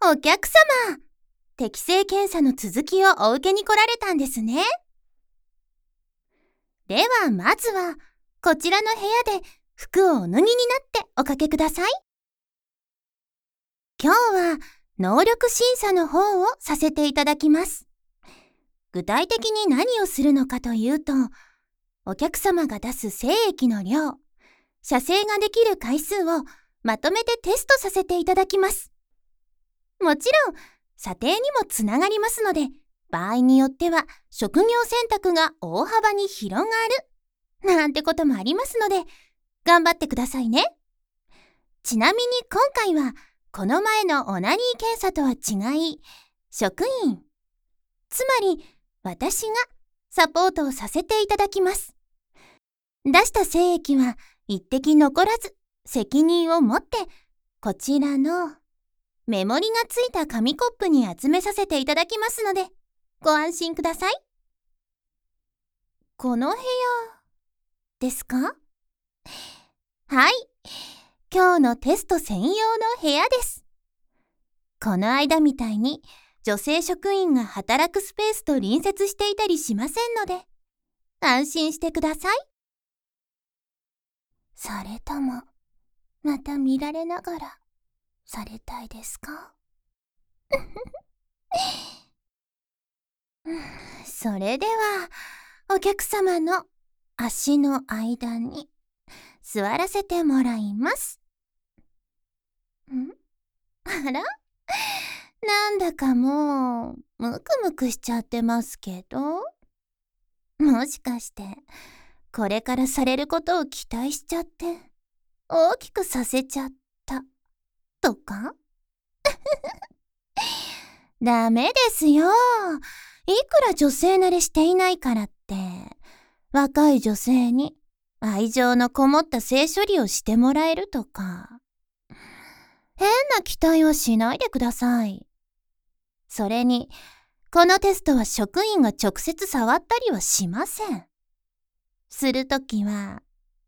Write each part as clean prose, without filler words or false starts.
お客様、適性検査の続きをお受けに来られたんですね。ではまずはこちらの部屋で服をお脱ぎになっておかけください。今日は能力審査の方をさせていただきます。具体的に何をするのかというと、お客様が出す精液の量、射精ができる回数をまとめてテストさせていただきます。もちろん査定にもつながりますので、場合によっては職業選択が大幅に広がるなんてこともありますので、頑張ってくださいね。ちなみに今回はこの前のオナニー検査とは違い、職員、つまり私がサポートをさせていただきます。出した精液は一滴残らず責任を持ってこちらのメモリがついた紙コップに集めさせていただきますので、ご安心ください。この部屋ですか？はい、今日のテスト専用の部屋です。この間みたいに女性職員が働くスペースと隣接していたりしませんので、安心してください。それともまた見られながらされたいですか？それではお客様の足の間に座らせてもらいます。あら？なんだかもうムクムクしちゃってますけど、もしかしてこれからされることを期待しちゃって大きくさせちゃったとか？ダメですよ。いくら女性慣れしていないからって若い女性に愛情のこもった性処理をしてもらえるとか、変な期待はしないでください。それにこのテストは職員が直接触ったりはしません。するときは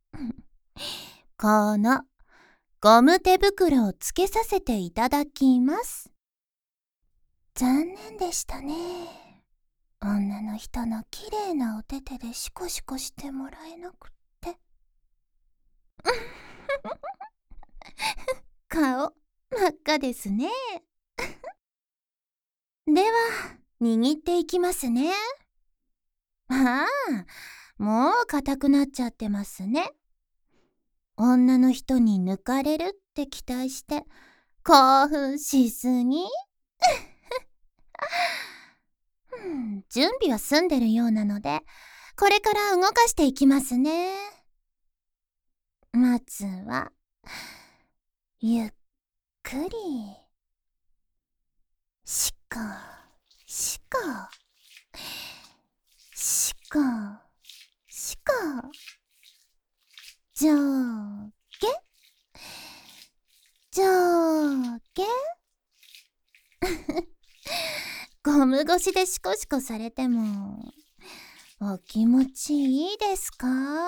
このゴム手袋をつけさせていただきます。残念でしたね。女の人の綺麗なお手手でシコシコしてもらえなくって。顔真っ赤ですね。では握っていきますね。ああ、もう硬くなっちゃってますね。女の人に抜かれるって期待して興奮しすぎ。準備は済んでるようなので、これから動かしていきますね。まずはゆっくりしこしこしこしこ、上下上下ゴム越しでシコシコされてもお気持ちいいですか？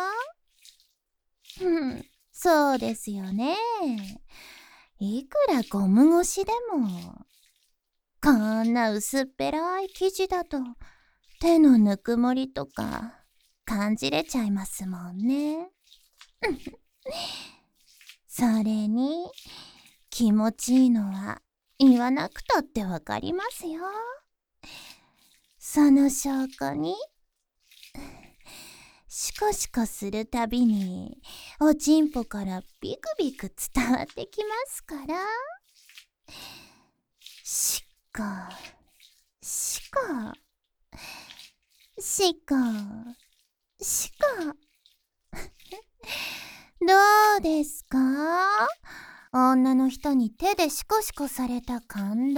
そうですよね。いくらゴム越しでもこんな薄っぺらい生地だと手のぬくもりとか感じれちゃいますもんね。それに気持ちいいのは言わなくたってわかりますよ。その証拠にシコシコするたびにおちんぽからビクビク伝わってきますから。シコシコシコシコどうですか？女の人に手でシコシコされた感動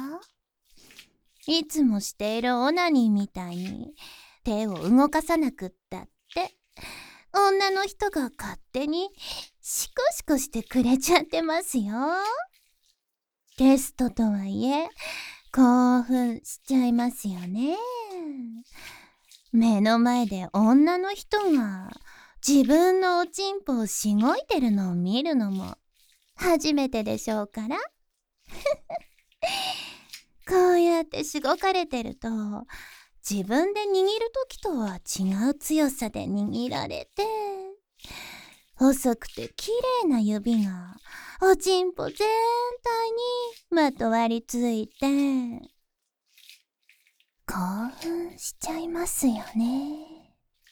はいつもしているオナニーみたいに手を動かさなくったって女の人が勝手にシコシコしてくれちゃってますよ。テストとはいえ興奮しちゃいますよね。目の前で女の人が自分のおちんぽをしごいてるのを見るのも初めてでしょうから。 やってしごかれてると、自分で握るときとは違う強さで握られて、細くて綺麗な指がおちんぽ全体にまとわりついて、興奮しちゃいますよね。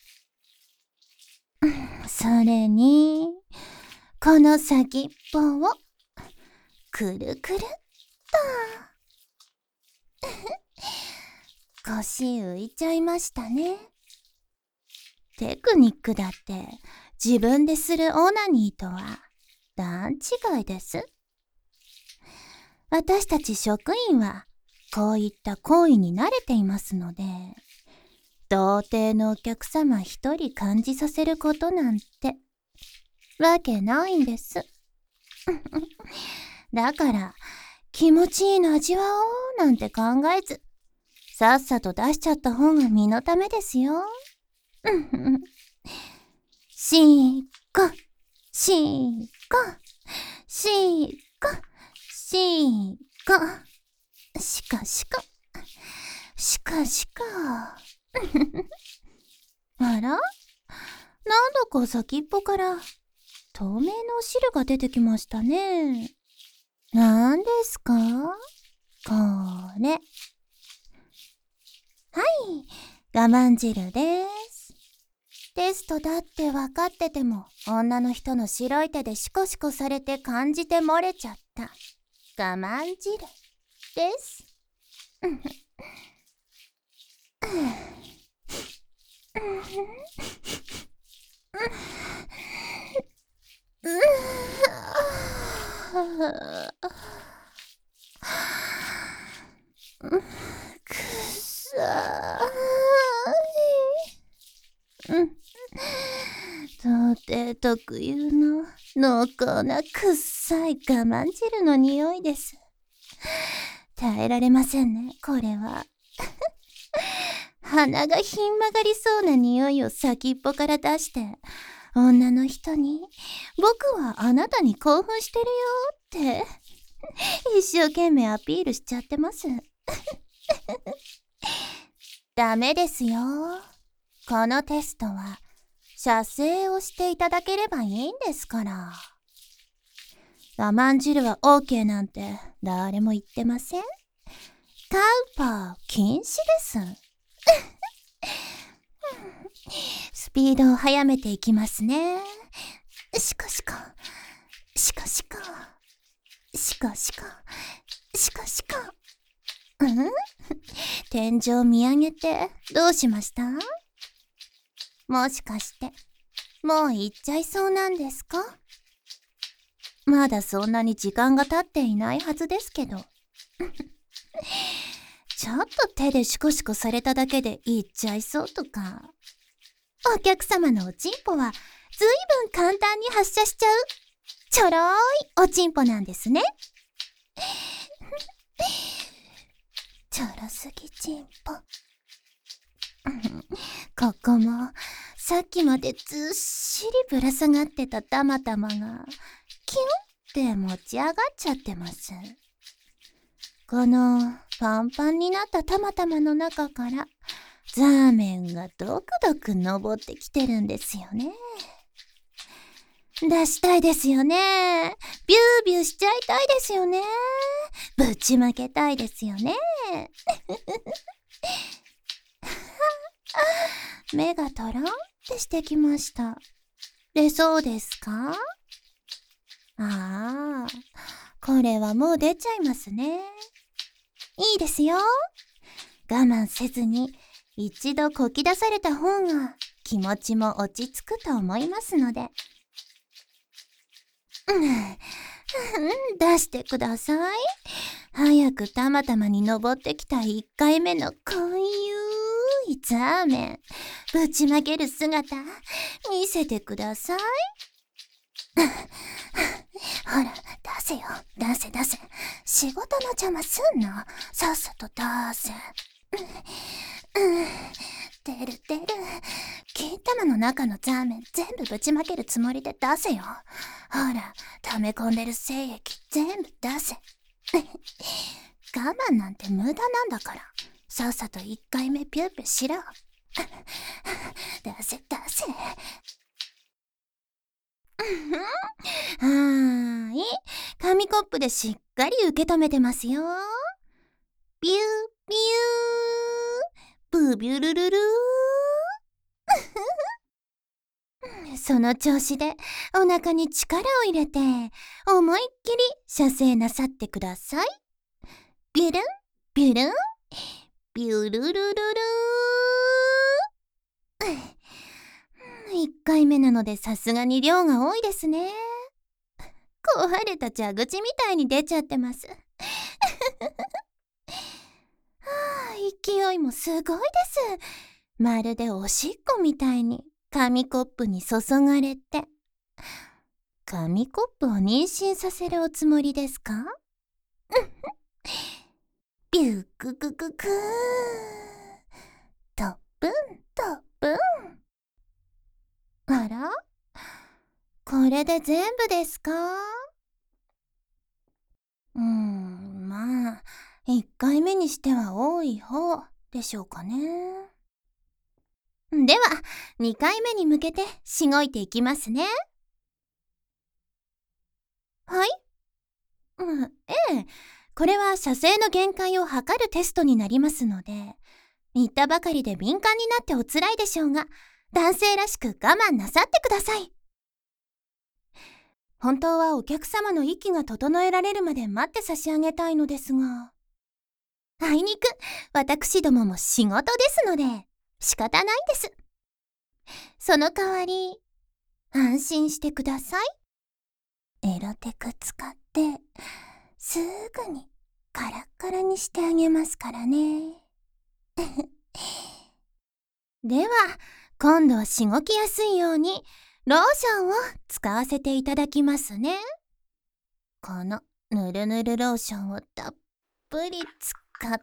それに、この先っぽをくるくるっと腰浮いちゃいましたね。テクニックだって自分でするオナニーとは段違いです。私たち職員はこういった行為に慣れていますので、童貞のお客様一人感じさせることなんてわけないんです。だから気持ちいいの味わおうなんて考えず、さっさと出しちゃった方が身のためですよ。しっこ、しっこ、しっこ、しっこ、しかしか、しかしか。あら？なんだか先っぽから透明のお汁が出てきましたね。なんですか？これ。はい、我慢汁です。テストだって分かってても、女の人の白い手でシコシコされて感じて漏れちゃった我慢汁です。くっさーい。童貞特有の濃厚なくっさい我慢汁の匂いです。耐えられませんね、これは。鼻がひん曲がりそうな匂いを先っぽから出して、女の人に僕はあなたに興奮してるよって一生懸命アピールしちゃってます。ダメですよ。このテストは射精をしていただければいいんですから。我慢汁は OK なんて誰も言ってません。カウパー禁止です。スピードを速めていきますね。しかしか、しかしか、しかしか、しかしか。天井見上げてどうしました？もしかしてもう行っちゃいそうなんですか？まだそんなに時間が経っていないはずですけど。ちょっと手でシコシコされただけで行っちゃいそうとか。お客様のおちんぽはずいぶん簡単に発射しちゃうちょろーいおちんぽなんですね。ちょろすぎちんぽ。ここもさっきまでずっしりぶら下がってたたまたまがキュンって持ち上がっちゃってます。このパンパンになったたまたまの中からザーメンがドクドク登ってきてるんですよね。出したいですよね。ビュービューしちゃいたいですよね。ぶちまけたいですよね。目がトロンってしてきました。出そうですか？ああ、これはもう出ちゃいますね。いいですよ。我慢せずに一度こき出された方が気持ちも落ち着くと思いますので。出してください。早くたまたまに登ってきた1回目のこういうザーメンぶちまける姿見せてください。ほら出せよ、出せ出せ。仕事の邪魔すんの。さっさと出せ。出る出る。金玉の中のザーメン全部ぶちまけるつもりで出せよ。ほら溜め込んでる精液全部出せ。 我慢なんて無駄なんだから、さっさと1回目ピューピューしろ。出せ。はーい。紙コップでしっかり受け止めてますよ。ビュービューブビュルルルーその調子でお腹に力を入れて思いっきり射精なさってください。ビュルンビュルンビュルルルルー1回目なのでさすがに量が多いですね。壊れた蛇口みたいに出ちゃってます。勢いもすごいです。まるでおしっこみたいに紙コップに注がれて。紙コップを妊娠させるおつもりですか？ビューククククートップントップン。あら？これで全部ですか？まあ、1回目にしては多い方でしょうかね。では、2回目に向けてしごいていきますね。はい？ええ、これは射精の限界を測るテストになりますので、言ったばかりで敏感になっておつらいでしょうが、男性らしく我慢なさってください。本当はお客様の息が整えられるまで待って差し上げたいのですが、あいにく私どもも仕事ですので仕方ないんです。その代わり安心してください。エロテク使ってすぐにカラッカラにしてあげますからね。では今度はしごきやすいようにローションを使わせていただきますね。このぬるぬるローションをたっぷり使って、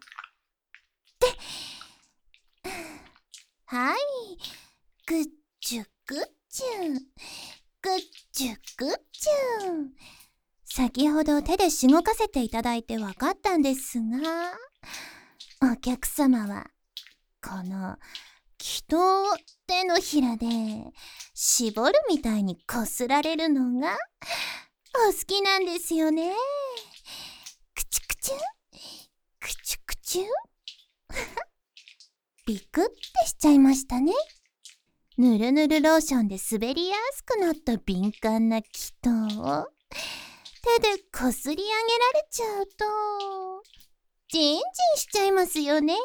はい、グッチュグッチュグッチュグッチュ。先ほど手でしごかせていただいて分かったんですが、お客様はこの気筒を手のひらで絞るみたいにこすられるのがお好きなんですよね。クチュクチュクチュクチュビクってしちゃいましたね。ぬるぬるローションで滑りやすくなった敏感な気筒を手でこすり上げられちゃうとジンジンしちゃいますよね。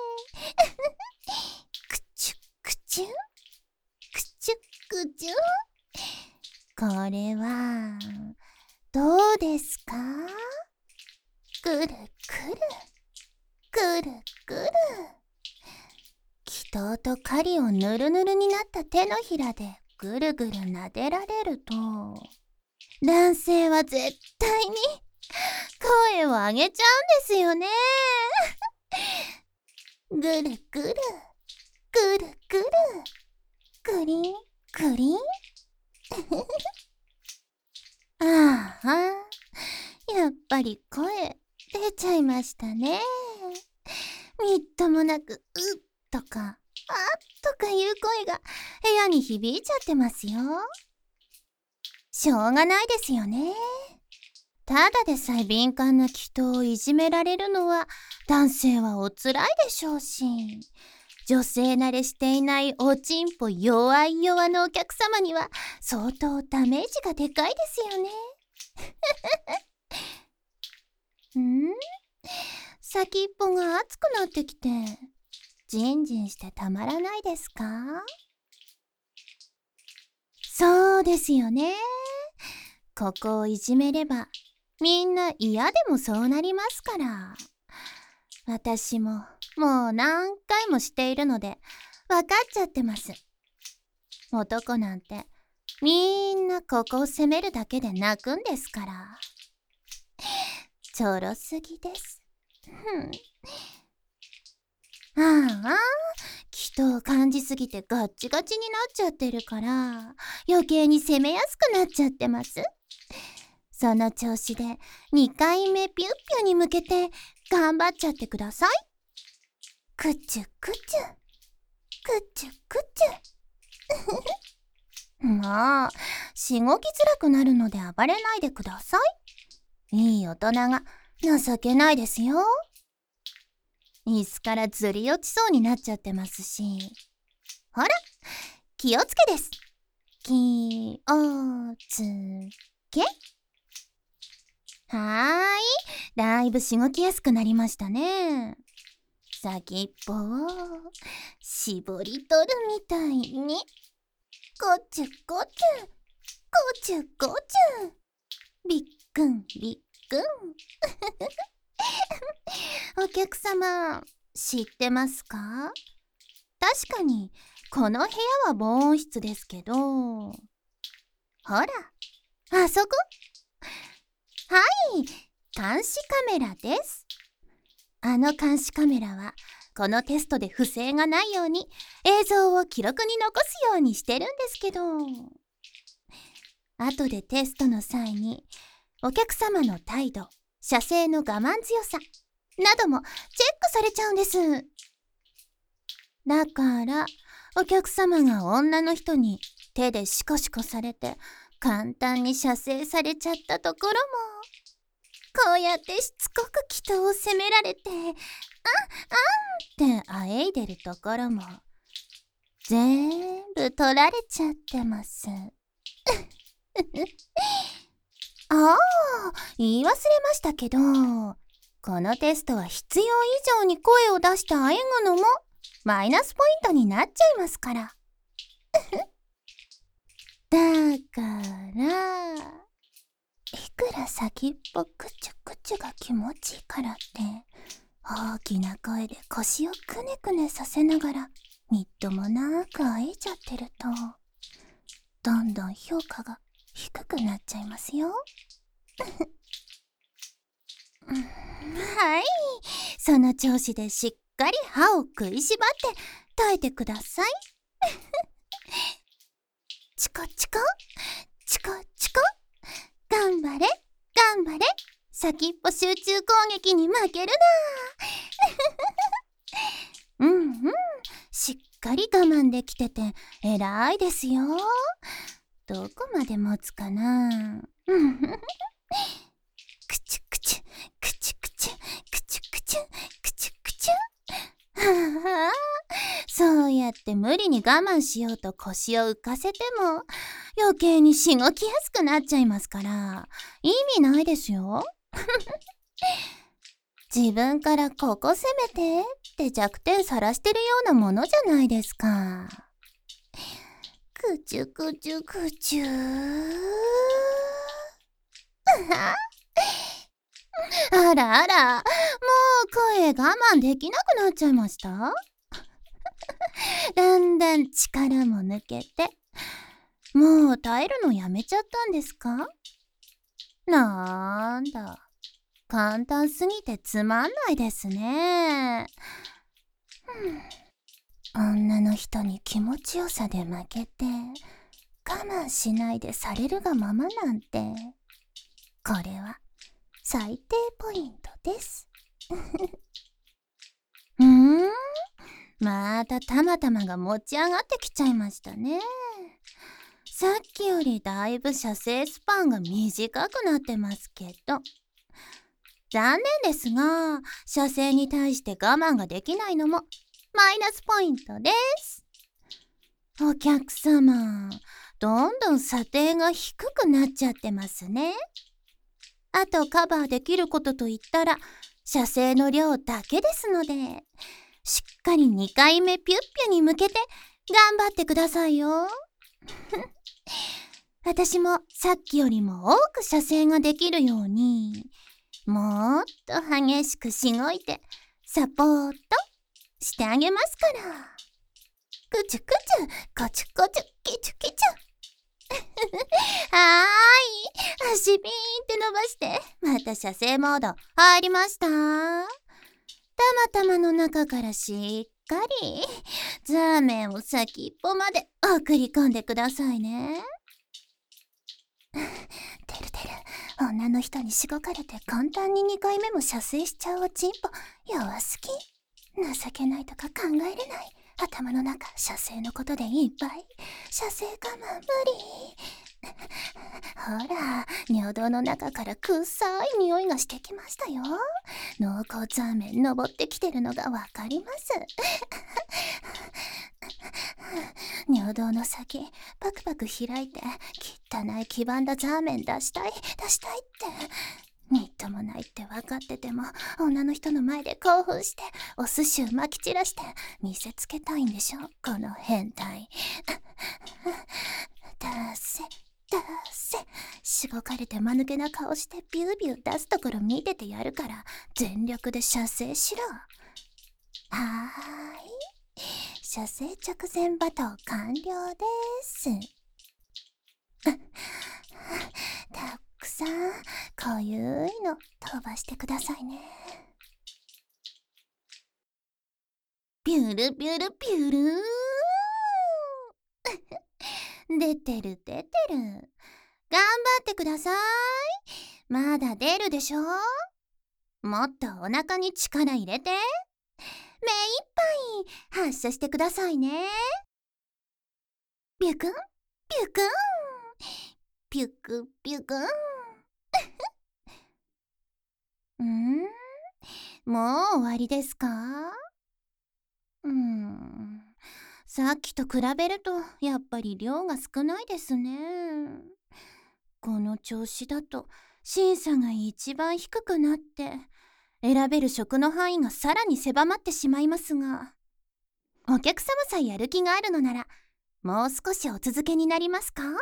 クチュクチュクチュクチュ。これはどうですか？くるくるくるくる。気筒と針をぬるぬるになった手のひらでぐるぐる撫でられると、男性は絶対に声を上げちゃうんですよね。ぐるぐるぐるぐるグリングリン。ああ、やっぱり声出ちゃいましたね。みっともなくうっとかあっとかいう声が部屋に響いちゃってますよ。しょうがないですよね。ただでさえ敏感な気筒をいじめられるのは男性はおつらいでしょうし、女性慣れしていないおちんぽ弱い弱のお客様には相当ダメージがでかいですよね。先っぽが熱くなってきてジンジンしてたまらないですか？そうですよね。ここをいじめればみんな嫌でもそうなりますから。私ももう何回もしているので分かっちゃってます。男なんてみんなここを責めるだけで泣くんですから。ちょろすぎです。ああ、気筒感じすぎてガッチガチになっちゃってるから余計に攻めやすくなっちゃってます。 その調子で2回目ピュッピュに向けて頑張っちゃってください。くちゅくちゅ、くちゅくちゅ。まあ、しごきづらくなるので暴れないでください。いい大人が情けないですよ。椅子からずり落ちそうになっちゃってますし。ほら、気をつけです。気をつけ。だいぶしごきやすくなりましたね。先っぽを絞り取るみたいに。こちゅこちゅ、こちゅこちゅ。びっくんびっくん。お客様、知ってますか？確かにこの部屋は防音室ですけど、ほら、あそこ。はい、監視カメラです。あの監視カメラはこのテストで不正がないように映像を記録に残すようにしてるんですけど、後でテストの際にお客様の態度、射精の我慢強さなどもチェックされちゃうんです。だからお客様が女の人に手でシコシコされて簡単に射精されちゃったところも、こうやってしつこく祈祷を責められてってあえいでるところも全部取られちゃってます。言い忘れましたけど、このテストは必要以上に声を出してあえぐのもマイナスポイントになっちゃいますから。だからいくら先っぽくちゅくちゅが気持ちいいからって大きな声で腰をくねくねさせながらみっともなくあえいちゃってると、どんどん評価が低くなっちゃいますよ。はい、その調子でしっかり歯を食いしばって耐えてください。チコチコチコチコ、頑張れ頑張れ、先っぽ集中攻撃に負けるな。しっかり我慢できてて偉いですよ。どこまで持つかな。くちゅくちゅくちゅくちゅくちゅくちゅくちゅくちゅ。そうやって無理に我慢しようと腰を浮かせても余計にしごきやすくなっちゃいますから意味ないですよ。自分からここ攻めてって弱点さらしてるようなものじゃないですか。くちゅくちゅくちゅ。あらあら、もう声我慢できなくなっちゃいました？だんだん力も抜けて、もう耐えるのやめちゃったんですか？なんだ、簡単すぎてつまんないですね。女の人に気持ちよさで負けて我慢しないでされるがままなんて、これは最低ポイントです。またたまたまが持ち上がってきちゃいましたね。さっきよりだいぶ射精スパンが短くなってますけど、残念ですが射精に対して我慢ができないのもマイナスポイントです。お客様、どんどん査定が低くなっちゃってますね。あとカバーできることといったら射精の量だけですので、しっかり2回目ピュッピュに向けて頑張ってくださいよ。私もさっきよりも多く射精ができるようにもっと激しくしごいてサポートしてあげますから。くちゅくちゅこちゅこちゅきちゅきちゅ。はーい、足ビーンって伸ばしてまた射精モード入りました。たまたまの中からしっかりザーメンを先っぽまで送り込んでくださいね。てるてる、 女の人にしごかれて簡単に2回目も射精しちゃうおちんぽ、弱すぎ。情けないとか考えれない。頭の中、射精のことでいっぱい。射精我慢無理。ほら、尿道の中から臭い匂いがしてきましたよ。濃厚ザーメン登ってきてるのがわかります。尿道の先、パクパク開いて、汚い黄ばんだザーメン出したいって。みっともないって分かってても、女の人の前で興奮して、お寿司をまき散らして見せつけたいんでしょ、この変態。出せ。しごかれて間抜けな顔してビュービュー出すところ見ててやるから、全力で射精しろ。はーい。射精直前罵倒完了です。たくさんこゆいの飛ばしてくださいね。ピュルピュルピュルー出てる。頑張ってください。まだ出るでしょ。もっとお腹に力入れて。目いっぱい発射してくださいね。ピュクンピュクンピュクピュクンもう終わりですか？さっきと比べるとやっぱり量が少ないですね。この調子だと審査が一番低くなって選べる食の範囲がさらに狭まってしまいますが、お客様さえやる気があるのならもう少しお続けになりますか？はい、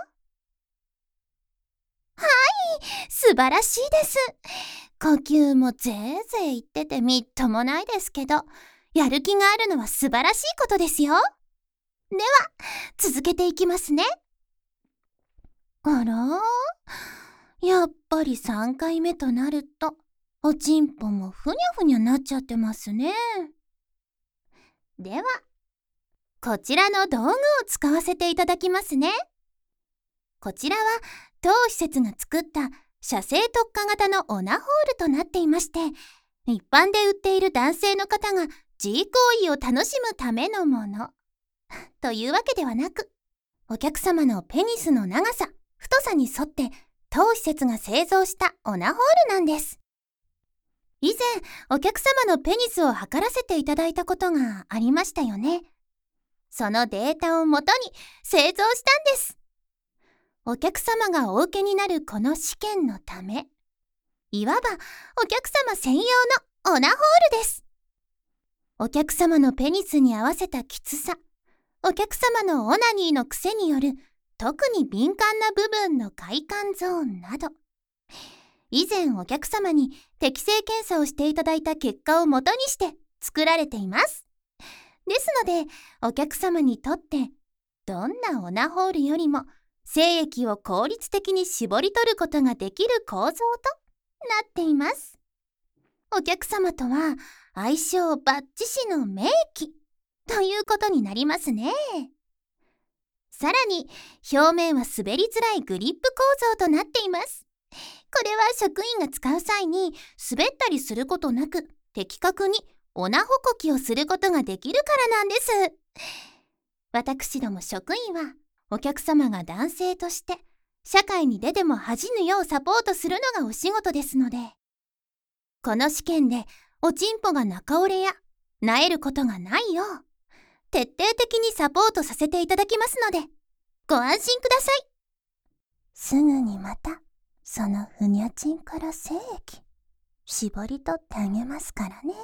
素晴らしいです。呼吸もぜーぜー言っててみっともないですけど、やる気があるのは素晴らしいことですよ。では続けていきますね。あら、やっぱり3回目となるとおちんぽもふにゃふにゃなっちゃってますね。ではこちらの道具を使わせていただきますね。こちらは当施設が作った射精特化型のオナホールとなっていまして、一般で売っている男性の方が G 行為を楽しむためのものというわけではなく、お客様のペニスの長さ、太さに沿って当施設が製造したオナホールなんです。以前お客様のペニスを測らせていただいたことがありましたよね。そのデータをもとに製造したんです。お客様がお受けになるこの試験のため、いわばお客様専用のオナホールです。お客様のペニスに合わせたきつさ、お客様のオナニーの癖による特に敏感な部分の快感ゾーンなど、以前お客様に適性検査をしていただいた結果をもとにして作られています。ですので、お客様にとってどんなオナホールよりも精液を効率的に絞り取ることができる構造となっています。お客様とは相性バッチシの名器ということになりますね。さらに表面は滑りづらいグリップ構造となっています。これは職員が使う際に滑ったりすることなく、的確にオナホコキをすることができるからなんです。私ども職員はお客様が男性として社会に出ても恥じぬようサポートするのがお仕事ですので、この試験でおちんぽが中折れや萎えることがないよう徹底的にサポートさせていただきますのでご安心ください。すぐにまたそのふにゃちんから精液絞り取ってあげますからね。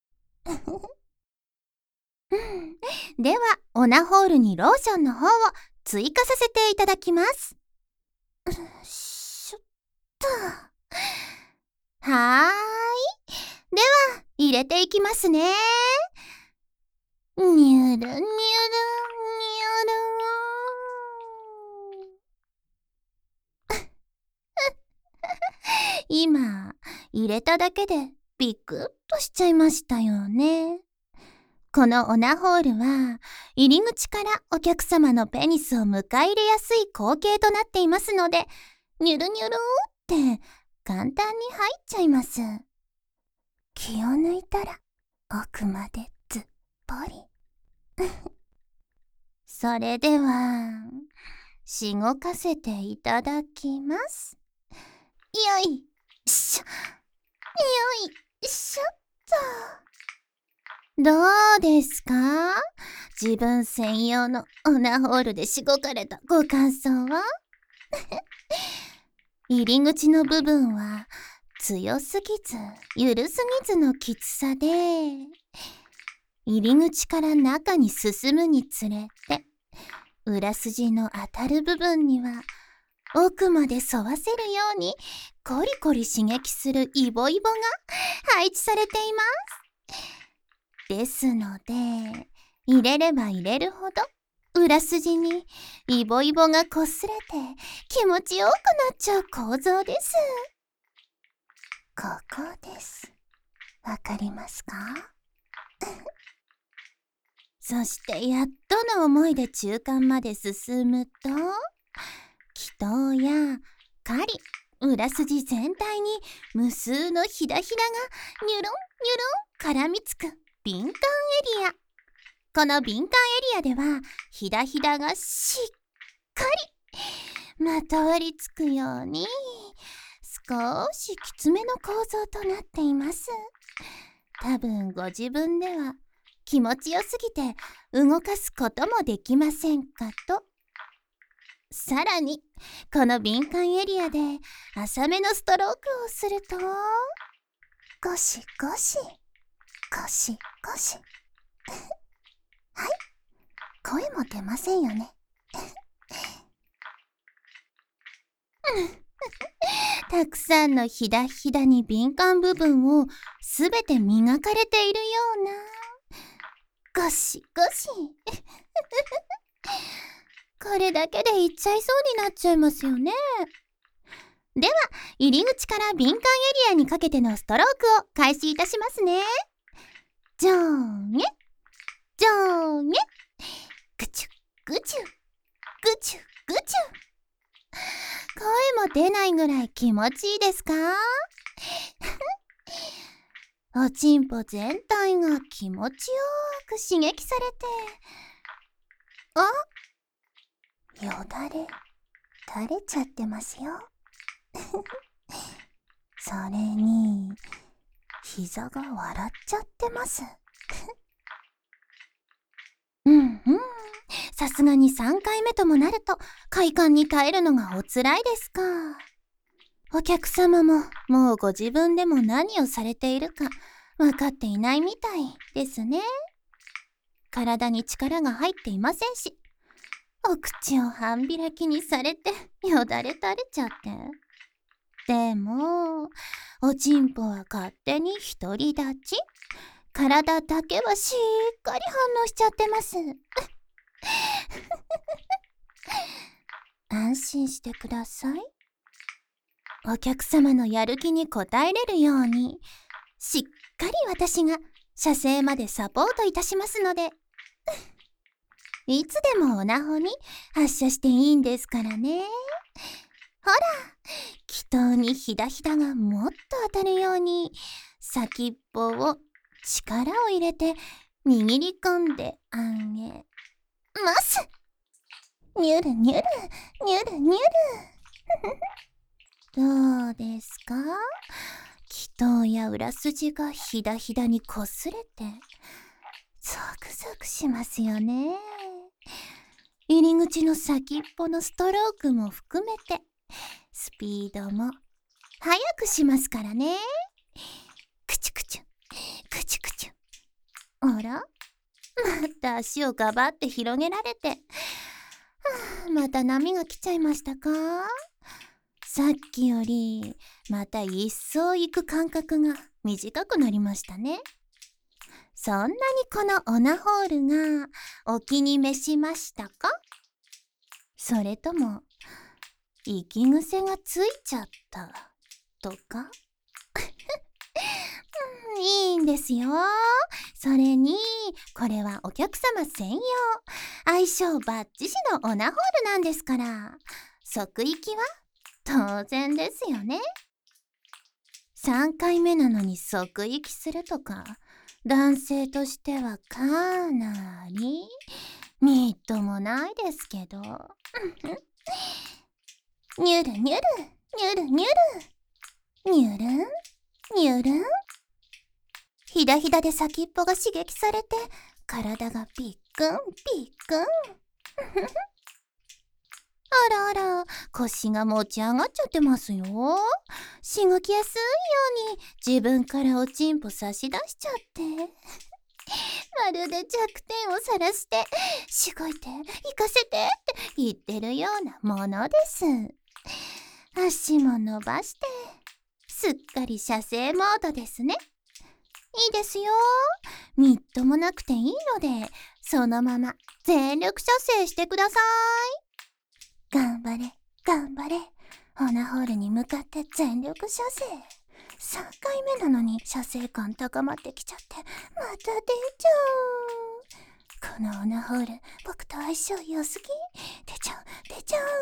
ではオナホールにローションの方を追加させていただきます。しょっと。はーい。では入れていきますね。にゅるにゅるにゅる。今入れただけでビクッとしちゃいましたよね。このオナホールは入り口からお客様のペニスを迎え入れやすい口径となっていますので、ニュルニュルって簡単に入っちゃいます。気を抜いたら奥までずっぽり。それではしごかせていただきます。よいしょ、よいしょっと。どうですか？自分専用のオナホールでしごかれたご感想は？入り口の部分は強すぎず緩すぎずのきつさで、入り口から中に進むにつれて裏筋の当たる部分には奥まで沿わせるようにコリコリ刺激するイボイボが配置されています。ですので入れれば入れるほど裏筋にイボイボが擦れて気持ちよくなっちゃう構造です。ここです。わかりますか？そしてやっとの思いで中間まで進むと、気筒や針、裏筋全体に無数のひだひだがニュルンニュルン絡みつく敏感エリア。この敏感エリアではひだひだがしっかりまとわりつくように少しきつめの構造となっています。多分ご自分では気持ちよすぎて動かすこともできませんかと。さらにこの敏感エリアで浅めのストロークをするとゴシゴシゴシゴシはい、声も出ませんよね。たくさんのひだひだに敏感部分をすべて磨かれているようなゴシゴシ。これだけでいっちゃいそうになっちゃいますよね。では入り口から敏感エリアにかけてのストロークを開始いたしますね。上下上下、ぐちゅぐちゅぐちゅぐちゅ。声も出ないぐらい気持ちいいですか？おちんぽ全体が気持ちよく刺激されて、よだれ垂れちゃってますよ。それに膝が笑っちゃってます。さすがに3回目ともなると快感に耐えるのがおつらいですか。お客様ももうご自分でも何をされているか分かっていないみたいですね。体に力が入っていませんし、お口を半開きにされてよだれ垂れちゃって。でもおちんぽは勝手に独り立ち、体だけはしっかり反応しちゃってます。安心してください。お客様のやる気に応えれるようにしっかり私が射精までサポートいたしますので、いつでもオナホに発射していいんですからね。ほら、気筒にひだひだがもっと当たるように先っぽを力を入れて握り込んであげます。ニュルニュルニュルニュル。どうですか？気筒や裏筋がひだひだに擦れてゾクゾクしますよね。入り口の先っぽのストロークも含めてスピードも速くしますからね。クチュクチュクチュクチュ。あら、また足をガバって広げられて、また波が来ちゃいましたか？さっきよりまた一層行く間隔が短くなりましたね。そんなにこのオナホールがお気に召しましたか？それとも息癖がついちゃったとか？いいんですよ。それにこれはお客様専用、相性バッチシのオナホールなんですから、即息は当然ですよね。 3回目なのに即息するとか、男性としてはかなりみっともないですけど。にゅるにゅる、にゅるにゅる、にゅるん、にゅるん。ひだひだで先っぽが刺激されて、体がピックンピックン。あらあら、腰が持ち上がっちゃってますよ。しごきやすいように自分からおちんぽ差し出しちゃって。まるで弱点をさらして、しごいて、行かせてって言ってるようなものです。足も伸ばして、すっかり射精モードですね。いいですよ。みっともなくていいので、そのまま全力射精してください。頑張れ、頑張れ。オナホールに向かって全力射精。3回目なのに射精感高まってきちゃって、また出ちゃう。このオナホール、僕と相性良すぎ。出ちゃう、出ちゃう。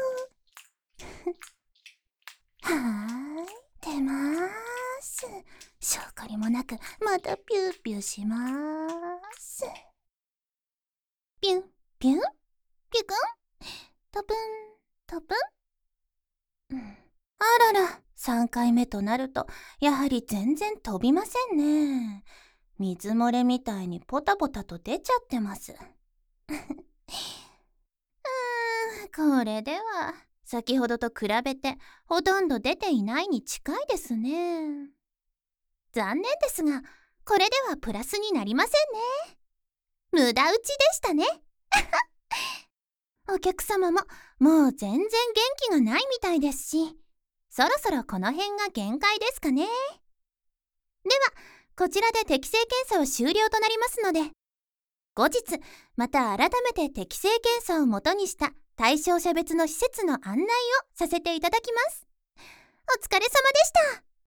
はーい、出まーす。証拠りもなく、またピューピューしまーす。ピュン、ピュン、ピュクン、トプン、トプン。あらら、3回目となると、やはり全然飛びませんね。水漏れみたいにポタポタと出ちゃってます。これでは、先ほどと比べて、ほとんど出ていないに近いですね。残念ですが、これではプラスになりませんね。無駄打ちでしたね。お客様ももう全然元気がないみたいですし、そろそろこの辺が限界ですかね。では、こちらで適性検査は終了となりますので、後日また改めて適性検査をもとにした対象者別の施設の案内をさせていただきます。お疲れ様でした。